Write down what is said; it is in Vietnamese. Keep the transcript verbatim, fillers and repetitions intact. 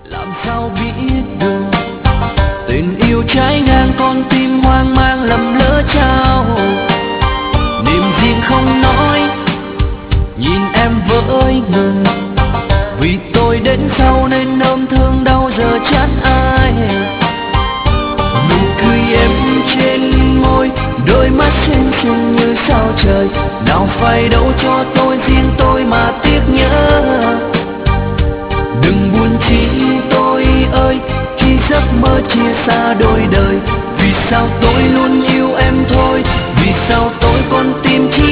làm sao biết được tình yêu trái ngang con tim hoang mang lầm lỡ trao niềm riêng không nói nhìn em với người vì tôi đến sau nên ôm thương đau giờ chán ai nụ cười em trên môi đôi mắt xinh xinh như sao trời nào phải đâu cho tôi riêng tôi mà tiếc nhớ đừng buồn chi tôi ơi khi giấc mơ chia xa đôi đời vì sao tôi luôn yêu em thôi vì sao tôi con tim chỉ